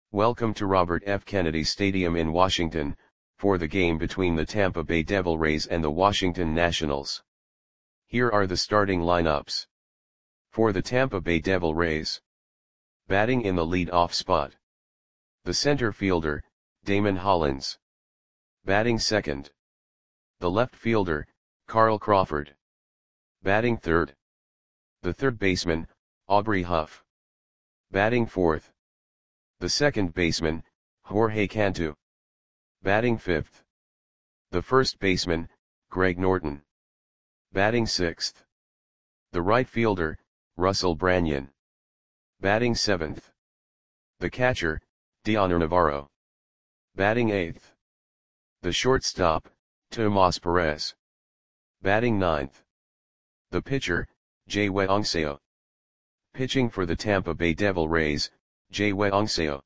Welcome to Robert F. Kennedy Stadium in Washington, for the game between the Tampa Bay Devil Rays and the Washington Nationals. Here are the starting lineups. For the Tampa Bay Devil Rays. Batting in the lead-off spot. The center fielder, Damon Hollins. Batting second. The left fielder, Carl Crawford. Batting third. The third baseman, Aubrey Huff. Batting fourth. The second baseman, Jorge Cantu. Batting fifth. The first baseman, Greg Norton. Batting sixth. The right fielder, Russell Branyan. Batting seventh. The catcher, Dioner Navarro. Batting eighth. The shortstop, Tomas Perez. Batting ninth. The pitcher, Jaywe Onseo. Pitching for the Tampa Bay Devil Rays, Jaywe Onseo.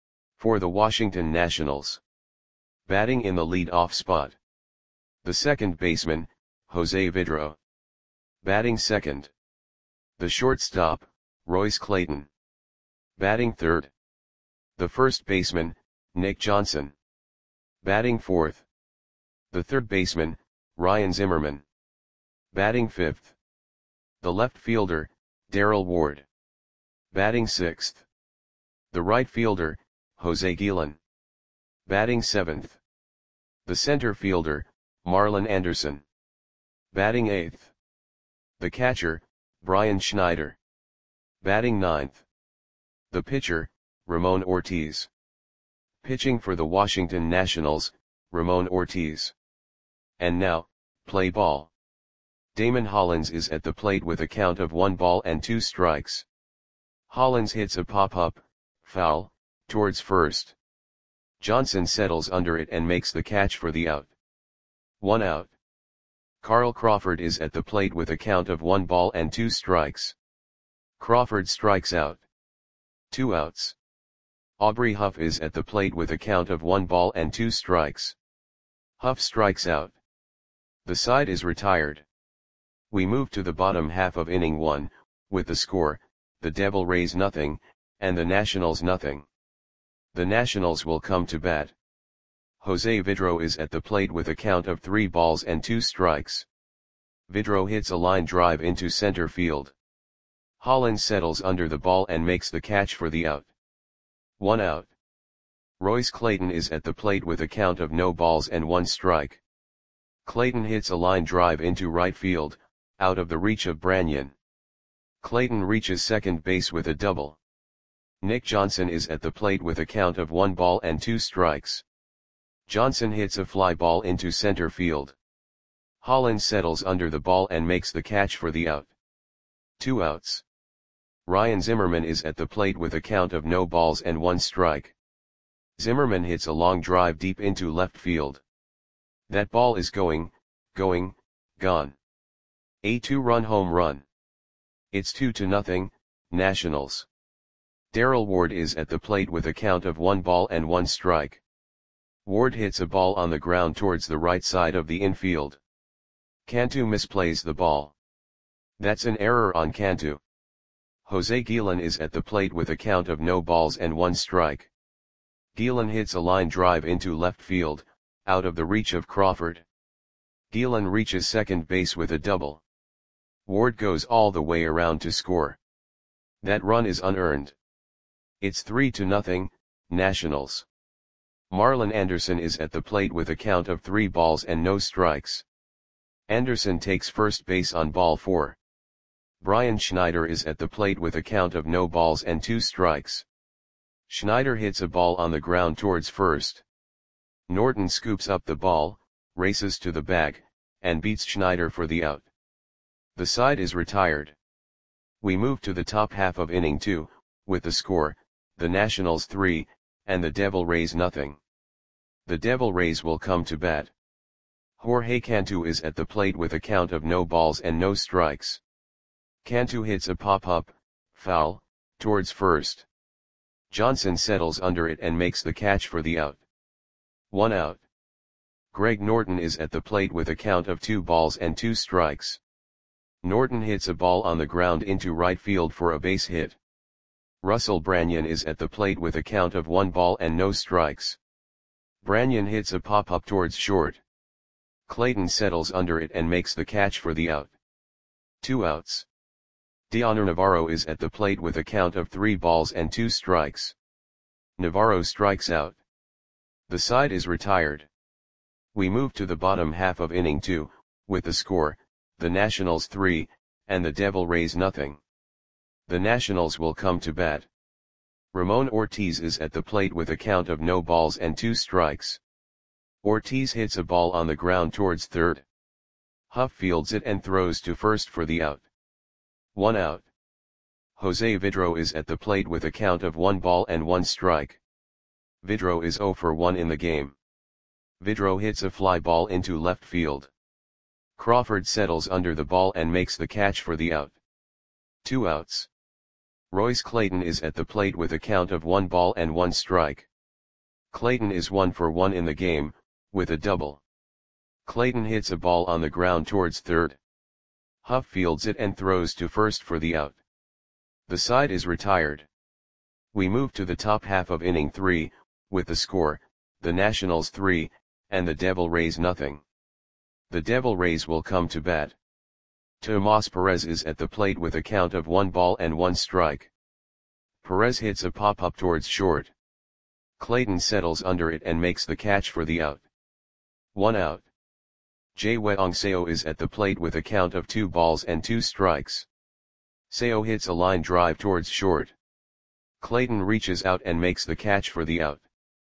For the Washington Nationals. Batting in the lead-off spot. The second baseman, Jose Vidro. Batting second. The shortstop, Royce Clayton. Batting third. The first baseman, Nick Johnson. Batting fourth. The third baseman, Ryan Zimmerman. Batting fifth. The left fielder, Darrell Ward. Batting sixth. The right fielder, Jose Guillen. Batting seventh. The center fielder, Marlon Anderson. Batting eighth. The catcher, Brian Schneider. Batting ninth. The pitcher, Ramon Ortiz. Pitching for the Washington Nationals, Ramon Ortiz. And now, play ball. Damon Hollins is at the plate with a count of 1-2 strikes. Hollins hits a pop-up, foul, towards first. Johnson settles under it and makes the catch for the out. 1 out. Carl Crawford is at the plate with a count of 1-2 strikes. Crawford strikes out. 2 outs. Aubrey Huff is at the plate with a count of 1-2 strikes. Huff strikes out. The side is retired. We move to the bottom half of inning 1, with the score, the Devil Rays 0, and the Nationals 0. The Nationals will come to bat. Jose Vidro is at the plate with a count of 3-2 strikes. Vidro hits a line drive into center field. Hollins settles under the ball and makes the catch for the out. 1 out. Royce Clayton is at the plate with a count of 0-1 strike. Clayton hits a line drive into right field, out of the reach of Branyan. Clayton reaches second base with a double. Nick Johnson is at the plate with a count of 1-2 strikes. Johnson hits a fly ball into center field. Hollins settles under the ball and makes the catch for the out. 2 outs. Ryan Zimmerman is at the plate with a count of 0-1 strike. Zimmerman hits a long drive deep into left field. That ball is gone. A 2-run home run. It's 2-0, Nationals. Darrell Ward is at the plate with a count of 1-1 strike. Ward hits a ball on the ground towards the right side of the infield. Cantu misplays the ball. That's an error on Cantu. Jose Guillen is at the plate with a count of 0-1 strike. Guillen hits a line drive into left field, out of the reach of Crawford. Guillen reaches second base with a double. Ward goes all the way around to score. That run is unearned. It's 3-0, Nationals. Marlon Anderson is at the plate with a count of 3-0 strikes. Anderson takes first base on ball 4. Brian Schneider is at the plate with a count of 0-2 strikes. Schneider hits a ball on the ground towards first. Norton scoops up the ball, races to the bag, and beats Schneider for the out. The side is retired. We move to the top half of inning 2, with the score, the Nationals 3, and the Devil Rays 0. The Devil Rays will come to bat. Jorge Cantu is at the plate with a count of 0 strikes. Cantu hits a pop-up, foul, towards first. Johnson settles under it and makes the catch for the out. 1 out. Greg Norton is at the plate with a count of 2-2 strikes. Norton hits a ball on the ground into right field for a base hit. Russell Branyan is at the plate with a count of 1 ball and no strikes. Branyan hits a pop-up towards short. Clayton settles under it and makes the catch for the out. 2 outs. Dioner Navarro is at the plate with a count of 3 balls and 2 strikes. Navarro strikes out. The side is retired. We move to the bottom half of inning 2, with the score, the Nationals 3, and the Devil Rays nothing. The Nationals will come to bat. Ramon Ortiz is at the plate with a count of no balls and 2 strikes. Ortiz hits a ball on the ground towards third. Huff fields it and throws to first for the out. 1 out. Jose Vidro is at the plate with a count of 1 ball and 1 strike. Vidro is 0 for 1 in the game. Vidro hits a fly ball into left field. Crawford settles under the ball and makes the catch for the out. 2 outs. Royce Clayton is at the plate with a count of 1 ball and 1 strike. Clayton is 1 for 1 in the game, with a double. Clayton hits a ball on the ground towards third. Huff fields it and throws to first for the out. The side is retired. We move to the top half of inning 3, with the score, the Nationals 3, and the Devil Rays nothing. The Devil Rays will come to bat. Tomas Perez is at the plate with a count of 1 ball and 1 strike. Perez hits a pop-up towards short. Clayton settles under it and makes the catch for the out. 1 out. Jay Weong Seo is at the plate with a count of 2 balls and 2 strikes. Seo hits a line drive towards short. Clayton reaches out and makes the catch for the out.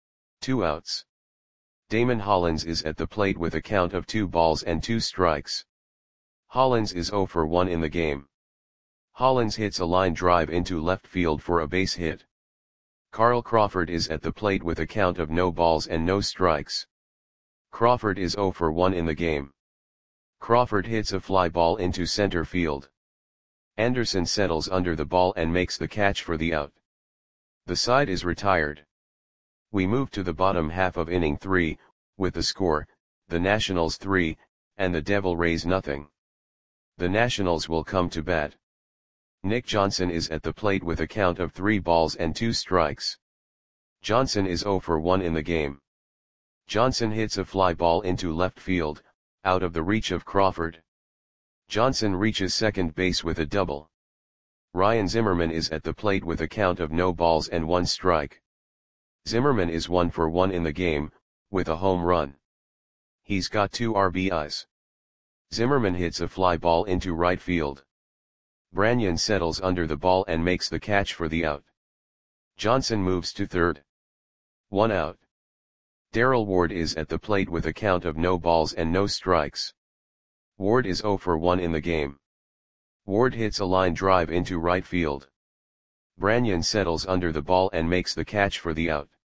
2 outs. Damon Hollins is at the plate with a count of 2 balls and 2 strikes. Hollins is 0 for 1 in the game. Hollins hits a line drive into left field for a base hit. Carl Crawford is at the plate with a count of no balls and no strikes. Crawford is 0 for 1 in the game. Crawford hits a fly ball into center field. Anderson settles under the ball and makes the catch for the out. The side is retired. We move to the bottom half of inning 3, with the score, the Nationals 3, and the Devil Rays nothing. The Nationals will come to bat. Nick Johnson is at the plate with a count of 3 balls and 2 strikes. Johnson is 0 for 1 in the game. Johnson hits a fly ball into left field, out of the reach of Crawford. Johnson reaches second base with a double. Ryan Zimmerman is at the plate with a count of no balls and 1 strike. Zimmerman is 1 for 1 in the game, with a home run. He's got 2 RBIs. Zimmerman hits a fly ball into right field. Branyan settles under the ball and makes the catch for the out. Johnson moves to third. 1 out. Darrell Ward is at the plate with a count of no balls and no strikes. Ward is 0 for 1 in the game. Ward hits a line drive into right field. Branyan settles under the ball and makes the catch for the out.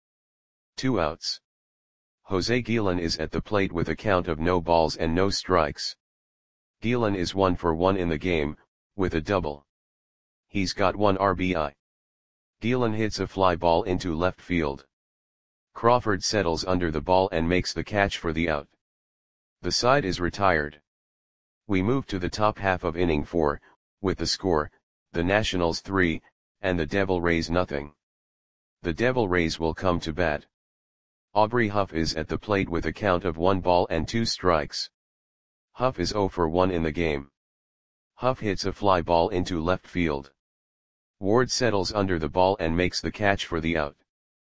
2 outs. Jose Guillen is at the plate with a count of no balls and no strikes. Guillen is 1 for 1 in the game, with a double. He's got 1 RBI. Guillen hits a fly ball into left field. Crawford settles under the ball and makes the catch for the out. The side is retired. We move to the top half of inning 4, with the score, the Nationals 3, and the Devil Rays nothing. The Devil Rays will come to bat. Aubrey Huff is at the plate with a count of 1 ball and 2 strikes. Huff is 0 for 1 in the game. Huff hits a fly ball into left field. Ward settles under the ball and makes the catch for the out.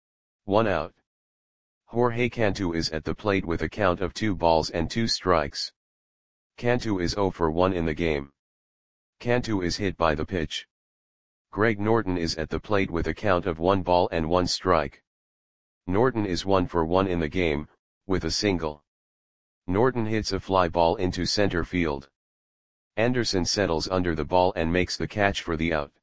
1 out. Jorge Cantu is at the plate with a count of 2 balls and 2 strikes. Cantu is 0 for 1 in the game. Cantu is hit by the pitch. Greg Norton is at the plate with a count of 1 ball and 1 strike. Norton is 1 for 1 in the game, with a single. Norton hits a fly ball into center field. Anderson settles under the ball and makes the catch for the out.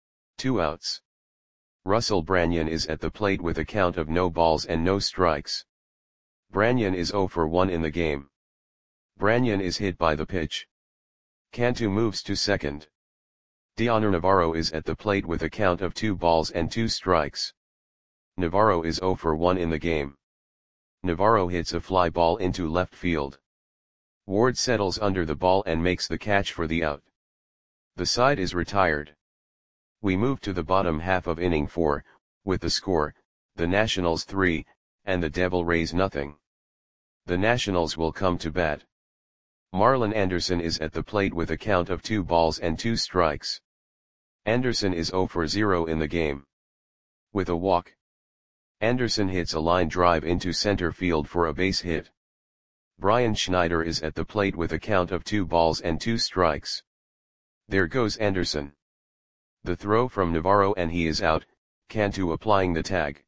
2 outs. Russell Branyan is at the plate with a count of no balls and no strikes. Branyan is 0 for 1 in the game. Branyan is hit by the pitch. Cantu moves to second. Dioner Navarro is at the plate with a count of 2 balls and 2 strikes. Navarro is 0 for 1 in the game. Navarro hits a fly ball into left field. Ward settles under the ball and makes the catch for the out. The side is retired. We move to the bottom half of inning 4, with the score, the Nationals 3, and the Devil Rays nothing. The Nationals will come to bat. Marlon Anderson is at the plate with a count of 2 balls and 2 strikes. Anderson is 0 for 0 in the game. With a walk, Anderson hits a line drive into center field for a base hit. Brian Schneider is at the plate with a count of 2 balls and 2 strikes. There goes Anderson. The throw from Navarro and he is out, Cantu applying the tag.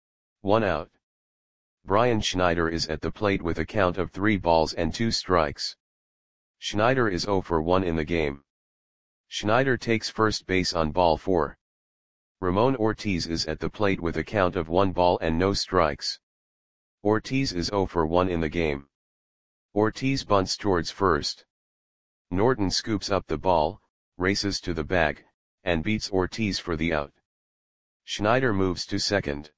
1 out. Brian Schneider is at the plate with a count of 3 balls and 2 strikes. Schneider is 0 for 1 in the game. Schneider takes first base on ball 4. Ramon Ortiz is at the plate with a count of 1 ball and no strikes. Ortiz is 0 for 1 in the game. Ortiz bunts towards first. Norton scoops up the ball, races to the bag, and beats Ortiz for the out. Schneider moves to second.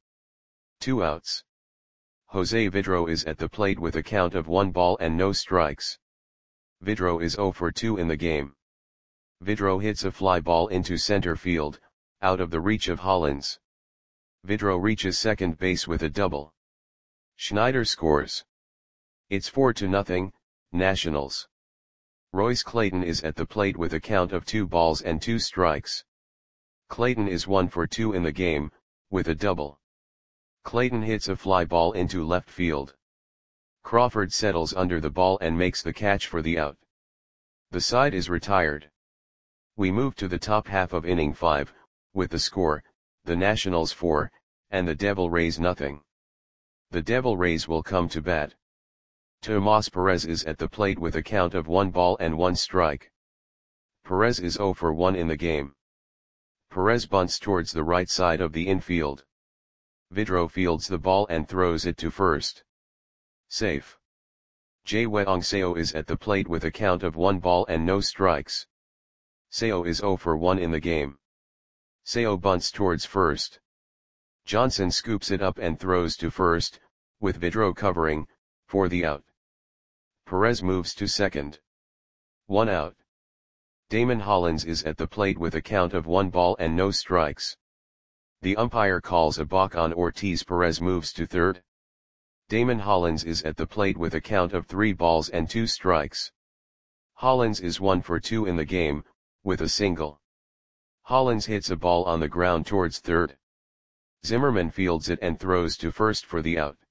2 outs. Jose Vidro is at the plate with a count of 1 ball and no strikes. Vidro is 0 for 2 in the game. Vidro hits a fly ball into center field, out of the reach of Hollins. Vidro reaches second base with a double. Schneider scores. It's 4-0, Nationals. Royce Clayton is at the plate with a count of 2 balls and 2 strikes. Clayton is 1 for 2 in the game, with a double. Clayton hits a fly ball into left field. Crawford settles under the ball and makes the catch for the out. The side is retired. We move to the top half of inning 5, with the score, the Nationals 4, and the Devil Rays nothing. The Devil Rays will come to bat. Tomas Perez is at the plate with a count of 1 ball and 1 strike. Perez is 0 for 1 in the game. Perez bunts towards the right side of the infield. Vidro fields the ball and throws it to first. Safe. Jae-Weong Seo is at the plate with a count of 1 ball and no strikes. Seo is 0 for 1 in the game. Seo bunts towards first. Johnson scoops it up and throws to first, with Vidro covering, for the out. Perez moves to second. 1 out. Damon Hollins is at the plate with a count of 1 ball and no strikes. The umpire calls a balk on Ortiz. Perez moves to third. Damon Hollins is at the plate with a count of 3 balls and 2 strikes. Hollins is 1 for 2 in the game, with a single. Hollins hits a ball on the ground towards third. Zimmerman fields it and throws to first for the out.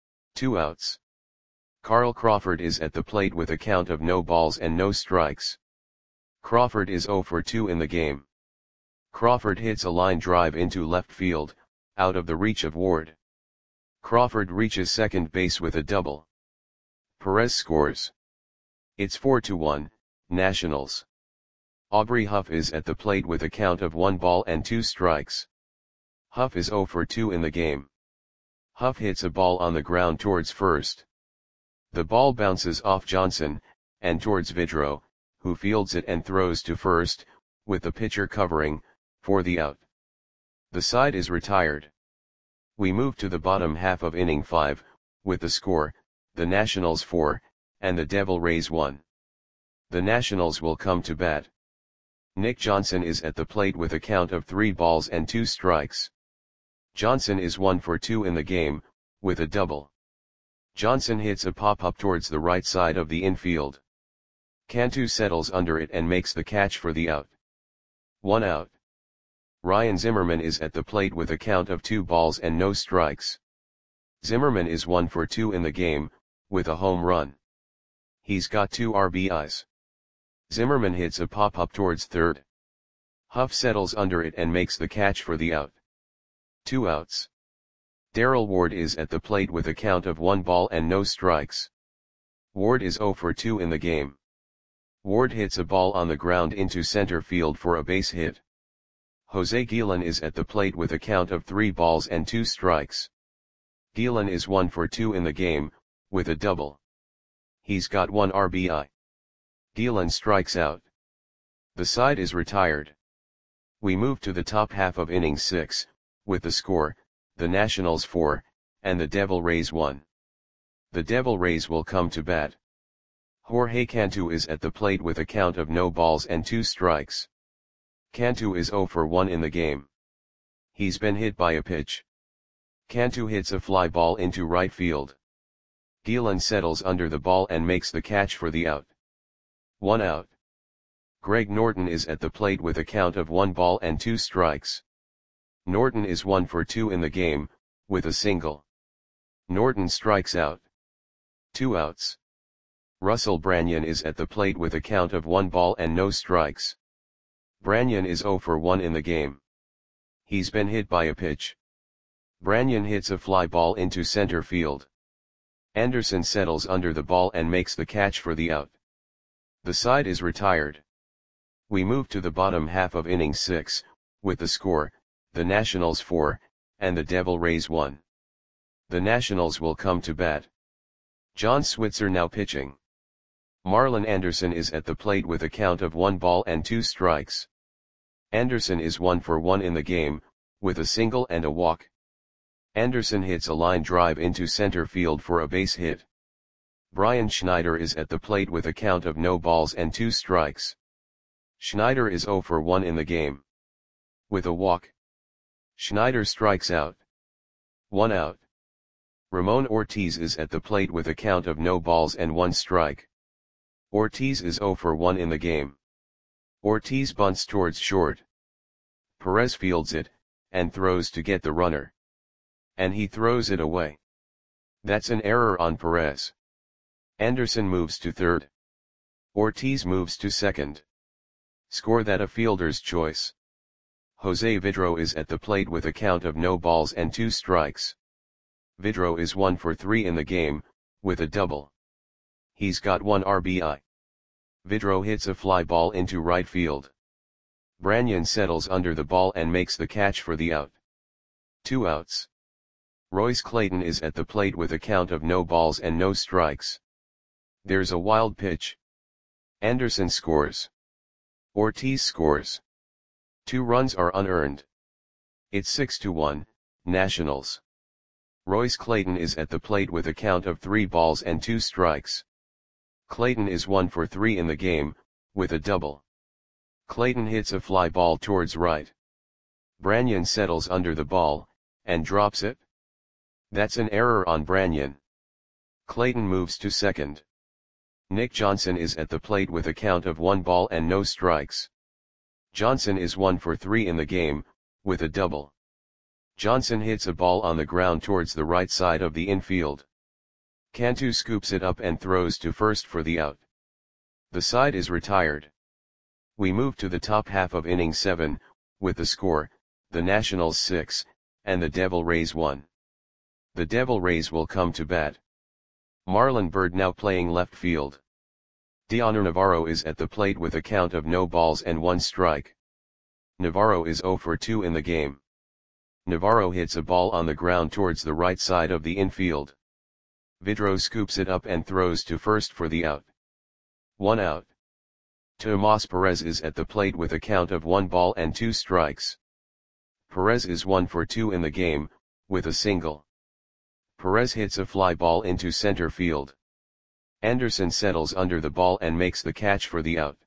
2 outs. Carl Crawford is at the plate with a count of no balls and no strikes. Crawford is 0 for 2 in the game. Crawford hits a line drive into left field, out of the reach of Ward. Crawford reaches second base with a double. Perez scores. It's 4-1, Nationals. Aubrey Huff is at the plate with a count of 1 ball and 2 strikes. Huff is 0 for 2 in the game. Huff hits a ball on the ground towards first. The ball bounces off Johnson, and towards Vidro, who fields it and throws to first, with the pitcher covering, for the out. The side is retired. We move to the bottom half of inning 5, with the score, the Nationals 4, and the Devil Rays 1. The Nationals will come to bat. Nick Johnson is at the plate with a count of 3 balls and 2 strikes. Johnson is 1 for 2 in the game, with a double. Johnson hits a pop-up towards the right side of the infield. Cantu settles under it and makes the catch for the out. 1 out. Ryan Zimmerman is at the plate with a count of 2 balls and no strikes. Zimmerman is 1 for 2 in the game, with a home run. He's got 2 RBIs. Zimmerman hits a pop-up towards third. Huff settles under it and makes the catch for the out. 2 outs. Darrell Ward is at the plate with a count of 1 ball and no strikes. Ward is 0 for 2 in the game. Ward hits a ball on the ground into center field for a base hit. Jose Guillen is at the plate with a count of 3 balls and 2 strikes. Guillen is 1 for 2 in the game, with a double. He's got 1 RBI. Guillen strikes out. The side is retired. We move to the top half of inning 6, with the score, the Nationals 4, and the Devil Rays 1. The Devil Rays will come to bat. Jorge Cantu is at the plate with a count of no balls and 2 strikes. Cantu is 0 for 1 in the game. He's been hit by a pitch. Cantu hits a fly ball into right field. Gielan settles under the ball and makes the catch for the out. 1 out. Greg Norton is at the plate with a count of 1 ball and 2 strikes. Norton is 1 for 2 in the game, with a single. Norton strikes out. 2 outs. Russell Branyan is at the plate with a count of 1 ball and no strikes. Branyan is 0 for 1 in the game. He's been hit by a pitch. Branyan hits a fly ball into center field. Anderson settles under the ball and makes the catch for the out. The side is retired. We move to the bottom half of inning 6, with the score, the Nationals 4, and the Devil Rays 1. The Nationals will come to bat. John Switzer now pitching. Marlon Anderson is at the plate with a count of 1 ball and 2 strikes. Anderson is 1 for 1 in the game, with a single and a walk. Anderson hits a line drive into center field for a base hit. Brian Schneider is at the plate with a count of no balls and 2 strikes. Schneider is 0 for 1 in the game. With a walk. Schneider strikes out. 1 out. Ramon Ortiz is at the plate with a count of no balls and 1 strike. Ortiz is 0 for 1 in the game. Ortiz bunts towards short. Perez fields it, and throws to get the runner. And he throws it away. That's an error on Perez. Anderson moves to third. Ortiz moves to second. Score that a fielder's choice. Jose Vidro is at the plate with a count of no balls and 2 strikes. Vidro is 1 for 3 in the game, with a double. He's got 1 RBI. Vidro hits a fly ball into right field. Branyan settles under the ball and makes the catch for the out. 2 outs. Royce Clayton is at the plate with a count of no balls and no strikes. There's a wild pitch. Anderson scores. Ortiz scores. 2 runs are unearned. It's 6-1, Nationals. Royce Clayton is at the plate with a count of 3 balls and 2 strikes. Clayton is 1 for 3 in the game, with a double. Clayton hits a fly ball towards right. Branyan settles under the ball, and drops it. That's an error on Branyan. Clayton moves to second. Nick Johnson is at the plate with a count of 1 ball and no strikes. Johnson is 1 for 3 in the game, with a double. Johnson hits a ball on the ground towards the right side of the infield. Cantu scoops it up and throws to first for the out. The side is retired. We move to the top half of inning 7, with the score, the Nationals 6, and the Devil Rays 1. The Devil Rays will come to bat. Marlon Byrd now playing left field. Dioner Navarro is at the plate with a count of no balls and 1 strike. Navarro is 0 for 2 in the game. Navarro hits a ball on the ground towards the right side of the infield. Vidro scoops it up and throws to first for the out. 1 out. Tomas Perez is at the plate with a count of 1 ball and 2 strikes. Perez is 1 for 2 in the game, with a single. Perez hits a fly ball into center field. Anderson settles under the ball and makes the catch for the out.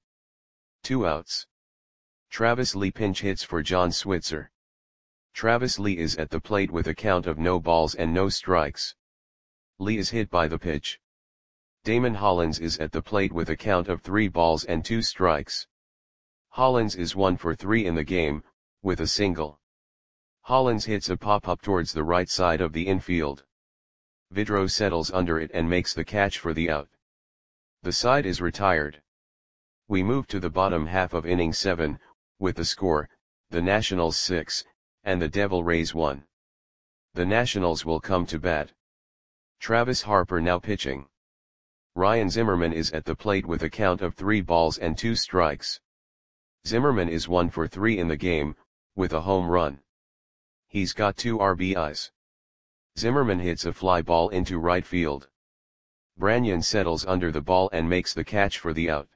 2 outs. Travis Lee pinch hits for John Switzer. Travis Lee is at the plate with a count of no balls and no strikes. Lee is hit by the pitch. Damon Hollins is at the plate with a count of 3 balls and 2 strikes. Hollins is 1 for 3 in the game, with a single. Hollins hits a pop-up towards the right side of the infield. Vidro settles under it and makes the catch for the out. The side is retired. We move to the bottom half of inning 7, with the score, the Nationals 6, and the Devil Rays 1. The Nationals will come to bat. Travis Harper now pitching. Ryan Zimmerman is at the plate with a count of 3 balls and 2 strikes. Zimmerman is 1 for 3 in the game, with a home run. He's got 2 RBIs. Zimmerman hits a fly ball into right field. Branyan settles under the ball and makes the catch for the out.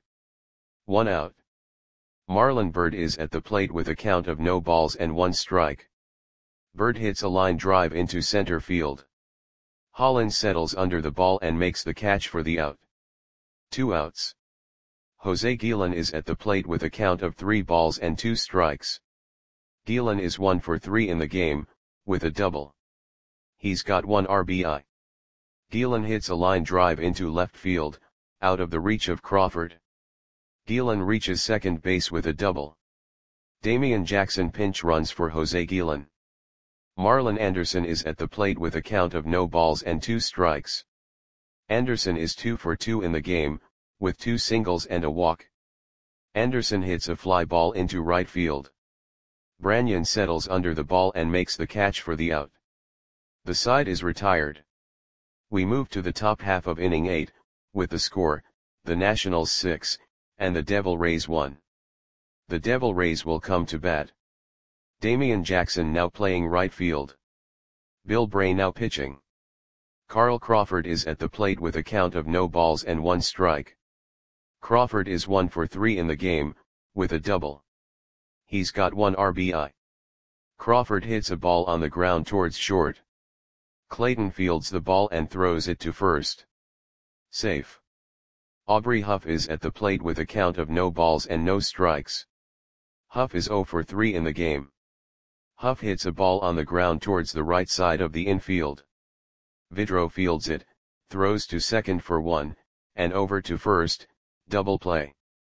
1 out. Marlon Byrd is at the plate with a count of no balls and 1 strike. Byrd hits a line drive into center field. Hollins settles under the ball and makes the catch for the out. 2 outs. Jose Guillen is at the plate with a count of 3 balls and 2 strikes. Guillen is 1 for 3 in the game, with a double. He's got 1 RBI. Guillen hits a line drive into left field, out of the reach of Crawford. Guillen reaches second base with a double. Damian Jackson pinch runs for Jose Guillen. Marlon Anderson is at the plate with a count of no balls and 2 strikes. Anderson is 2 for 2 in the game, with 2 singles and a walk. Anderson hits a fly ball into right field. Branyan settles under the ball and makes the catch for the out. The side is retired. We move to the top half of inning 8, with the score, the Nationals 6, and the Devil Rays 1. The Devil Rays will come to bat. Damian Jackson now playing right field. Bill Bray now pitching. Carl Crawford is at the plate with a count of no balls and 1 strike. Crawford is 1 for 3 in the game, with a double. He's got 1 RBI. Crawford hits a ball on the ground towards short. Clayton fields the ball and throws it to first. Safe. Aubrey Huff is at the plate with a count of no balls and no strikes. Huff is 0 for 3 in the game. Huff hits a ball on the ground towards the right side of the infield. Vidro fields it, throws to second for 1, and over to first, double play.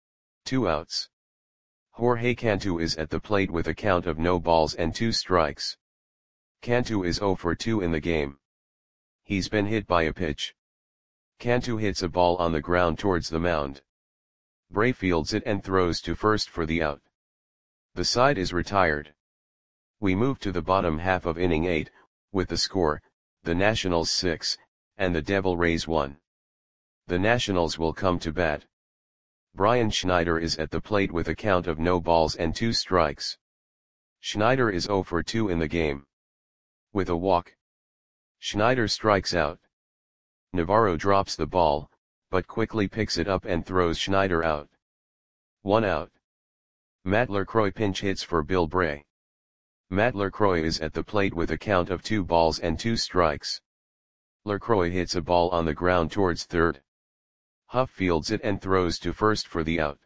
2 outs. Jorge Cantu is at the plate with a count of no balls and 2 strikes. Cantu is 0 for 2 in the game. He's been hit by a pitch. Cantu hits a ball on the ground towards the mound. Bray fields it and throws to first for the out. The side is retired. We move to the bottom half of inning 8, with the score, the Nationals 6, and the Devil Rays 1. The Nationals will come to bat. Brian Schneider is at the plate with a count of no balls and 2 strikes. Schneider is 0 for 2 in the game. With a walk. Schneider strikes out. Navarro drops the ball, but quickly picks it up and throws Schneider out. 1 out. Matt LaCroix pinch hits for Bill Bray. Matt LaCroix is at the plate with a count of 2 balls and 2 strikes. LaCroix hits a ball on the ground towards third. Huff fields it and throws to first for the out.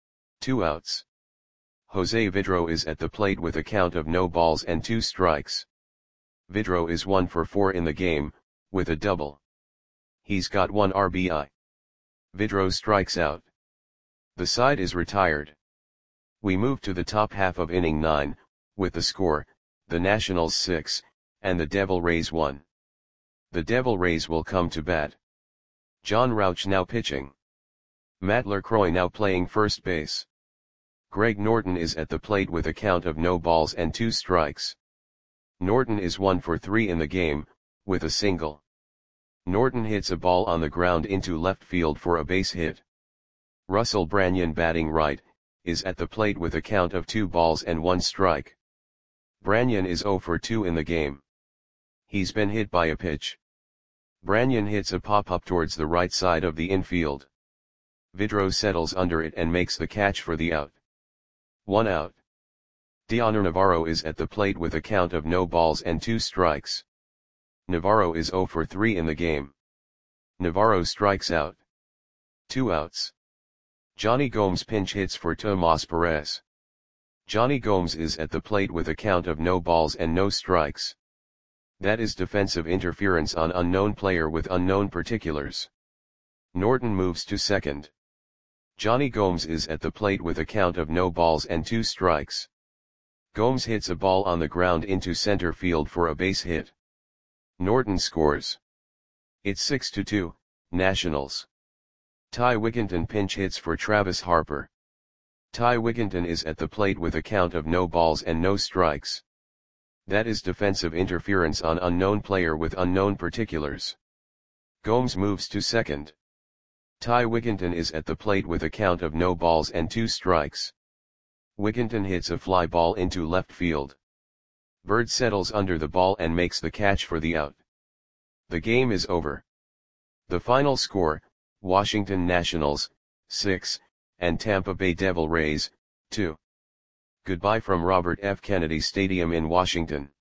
2 outs. Jose Vidro is at the plate with a count of no balls and 2 strikes. Vidro is 1 for 4 in the game, with a double. He's got 1 RBI. Vidro strikes out. The side is retired. We move to the top half of inning 9, with the score, the Nationals 6, and the Devil Rays 1. The Devil Rays will come to bat. John Rauch now pitching. Matt LaCroix now playing first base. Greg Norton is at the plate with a count of no balls and 2 strikes. Norton is 1 for 3 in the game, with a single. Norton hits a ball on the ground into left field for a base hit. Russell Branyan batting right, is at the plate with a count of 2 balls and 1 strike. Branyan is 0 for 2 in the game. He's been hit by a pitch. Branyan hits a pop-up towards the right side of the infield. Vidro settles under it and makes the catch for the out. 1 out. Dioner Navarro is at the plate with a count of no balls and 2 strikes. Navarro is 0 for 3 in the game. Navarro strikes out. 2 outs. Johnny Gomes pinch hits for Tomas Perez. Johnny Gomes is at the plate with a count of no balls and no strikes. That is defensive interference on unknown player with unknown particulars. Norton moves to second. Johnny Gomes is at the plate with a count of no balls and 2 strikes. Gomes hits a ball on the ground into center field for a base hit. Norton scores. It's 6-2, Nationals. Ty Wigginton pinch hits for Travis Harper. Ty Wigginton is at the plate with a count of no balls and no strikes. That is defensive interference on unknown player with unknown particulars. Gomes moves to second. Ty Wigginton is at the plate with a count of no balls and 2 strikes. Wigginton hits a fly ball into left field. Bird settles under the ball and makes the catch for the out. The game is over. The final score, Washington Nationals, 6, and Tampa Bay Devil Rays, 2. Goodbye from Robert F. Kennedy Stadium in Washington.